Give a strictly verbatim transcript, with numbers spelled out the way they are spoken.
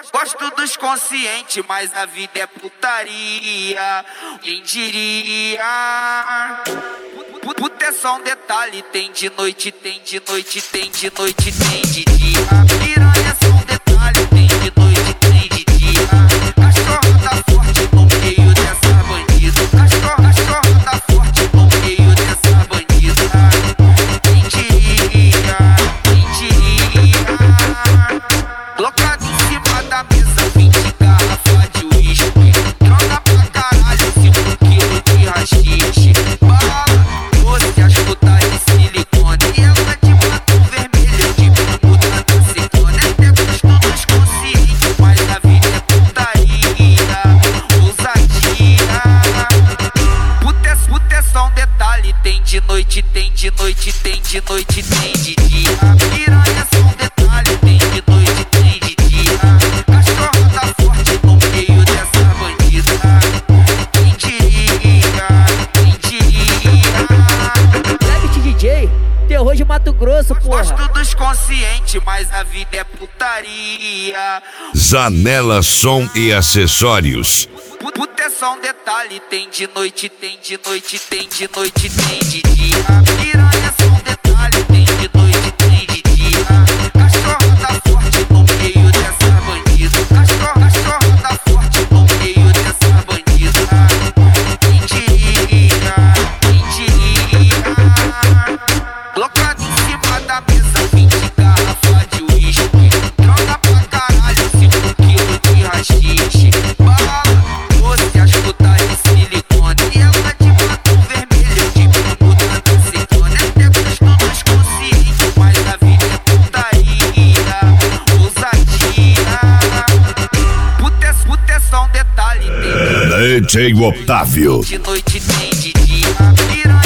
gosto dos conscientes, mas a vida é putaria. Quem diria? Puta é só um detalhe, tem de noite, tem de noite, tem de noite, tem de dia. Piranha é só um detalhe, tem de noite, tem de dia. Cachorrada forte no meio dessa bandida. Cachorro, cachorrada forte no meio dessa bandida. Quem diria? Quem diria? Colocado em cima da mesa, vinte garrafas de uísque. Droga pra caralho, cinco quilos de rachixe. Bala doce, as putas de silicone. E ela de batom vermelho, de bermuda da ciclone. Até gosto dos conscientes, mas a vida é putaria. Ousadia. Puta é, puta é só um detalhe, tem de noite, tem de noite, tem de noite, tem de dia. Piranha é só um detalhe, tem de noite, tem de dia. Cachorrada forte no meio dessa bandida. Quem diria? Quem diria? Rabbit D J, terror de Mato Grosso, porra. Gosto dos conscientes, mas a vida é putaria. Zanela Som e Acessórios. Puta é só um detalhe, tem de noite, tem de noite, tem de noite, tem de dia. Piranha é só um detalhe, tem de noite, tem de dia. Cachorrada forte no meio dessa bandida. Cachorro, cachorrada forte no meio dessa bandida. Quem diria? Quem diria? Colocado em cima da mesa, vinte garrafas de uísque. Droga pra caralho, cinco quilos de rachixe. Bala doce, as putas de silicone. E ela de batom vermelho, de bermuda da ciclone. Até gosto dos conscientes, mas a vida é putaria. Ousadia. Puta é, puta é só um detalhe, tem D J Otávio. de noite, tem de dia. Piranha